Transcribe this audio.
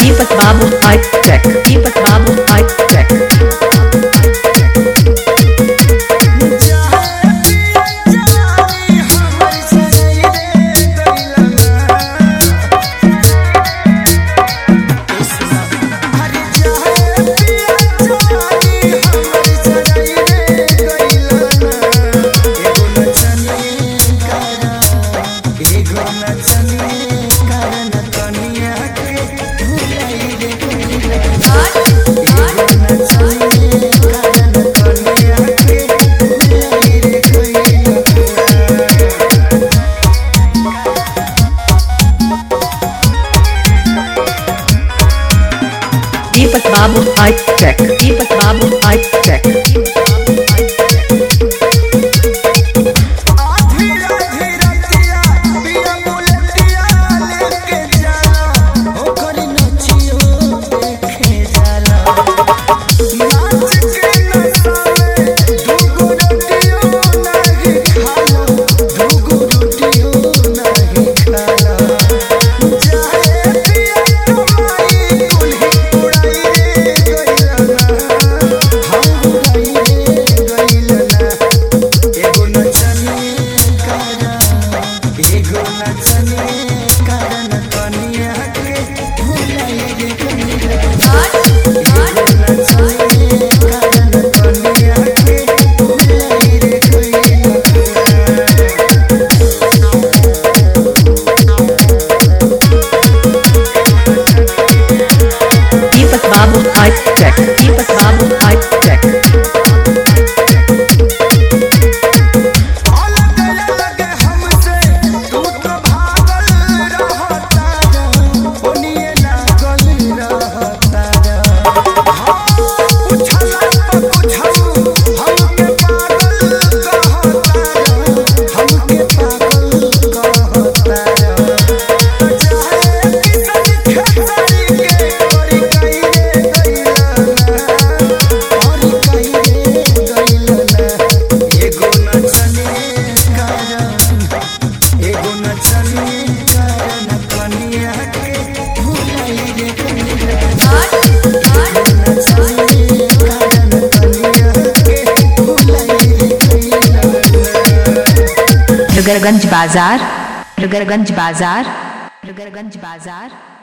Deepak Babu Hype Check. Deepak Babu Hype Check. Deepak Babu Hype Check. Deepak Babu Hype Check. Deepak Babu Hype Check. Deepak Babu Hype Check. नगरगंज बाजार, नगरगंज बाजार, नगरगंज बाजार।